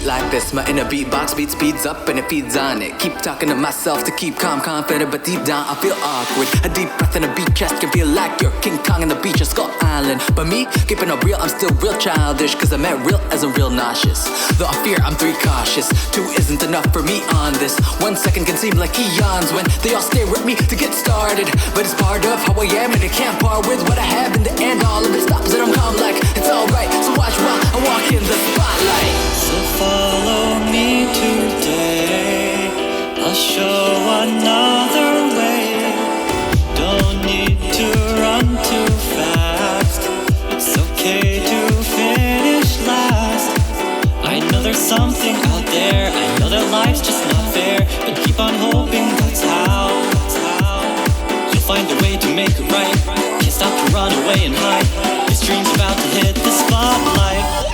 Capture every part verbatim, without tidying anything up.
beat like this. My inner beatbox beat speeds up and it feeds on it. Keep talking to myself to keep calm, confident, but deep down I feel awkward. A deep breath in a beat chest can feel like you're King Kong on the beach or Skull Island. But me, keeping it real, I'm still real childish, cause I'm at real as I'm real nauseous. Though I fear I'm three cautious. Two isn't enough for me on this. One second can seem like eons when they all stare at me to get started. But it's part of how I am and it can't part with what I have in the end. All of it stops and I'm calm like it's alright. So watch while I walk in the spotlight. So follow me today, I'll show another way. Don't need to run too fast, it's okay to finish last. I know there's something out there, I know that life's just not fair, but keep on hoping that's how, that's how. You'll find a way to make it right, can't stop to run away and hide. This dream's about to hit the spotlight.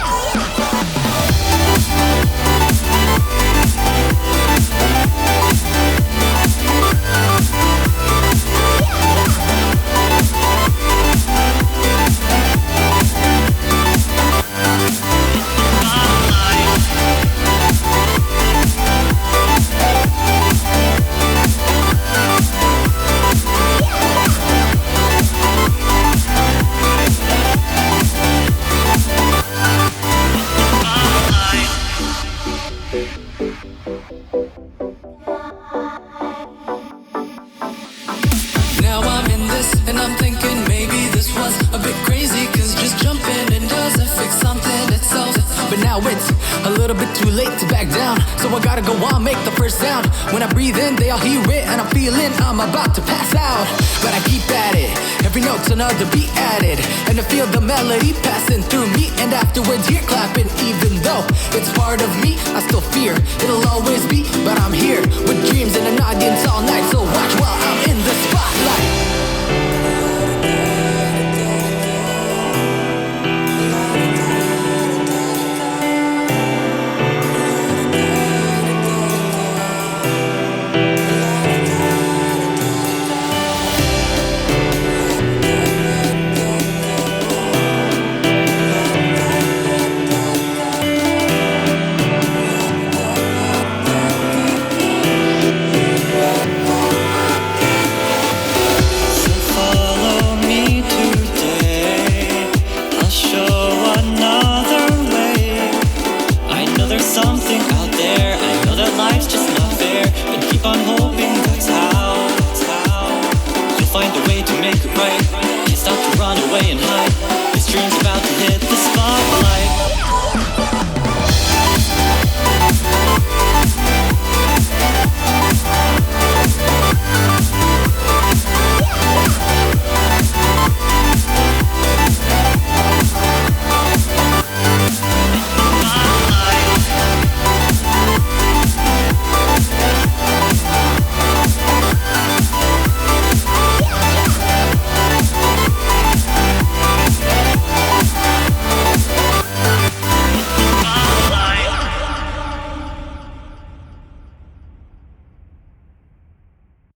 When I breathe in, they all hear it, and I'm feeling I'm about to pass out. But I keep at it, every note's another beat added, and to feel the melody passing through me, and afterwards you're clapping. Even though it's part of me, I still fear it'll always be, but I'm here with dreams and an audience all night. So watch while I'm in the spotlight. Keep on hoping that's how, that's how. You'll find a way to make it right.